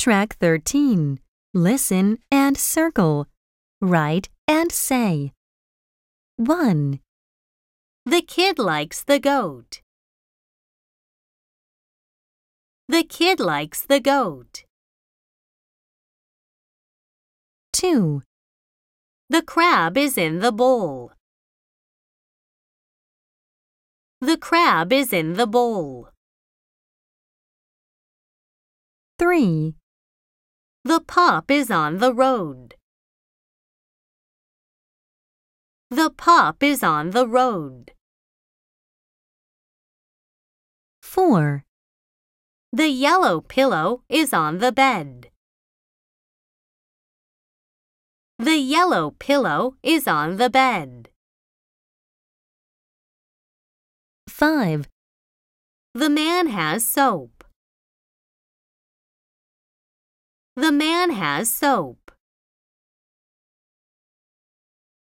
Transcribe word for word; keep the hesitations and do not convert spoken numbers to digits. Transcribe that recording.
Track thirteen. Listen and circle. Write and say. one. The kid likes the goat. The kid likes the goat. two. The crab is in the bowl. The crab is in the bowl. three. The pup is on the road. The pup is on the road. four. The yellow pillow is on the bed. The yellow pillow is on the bed. five. The man has soap. The man has soap.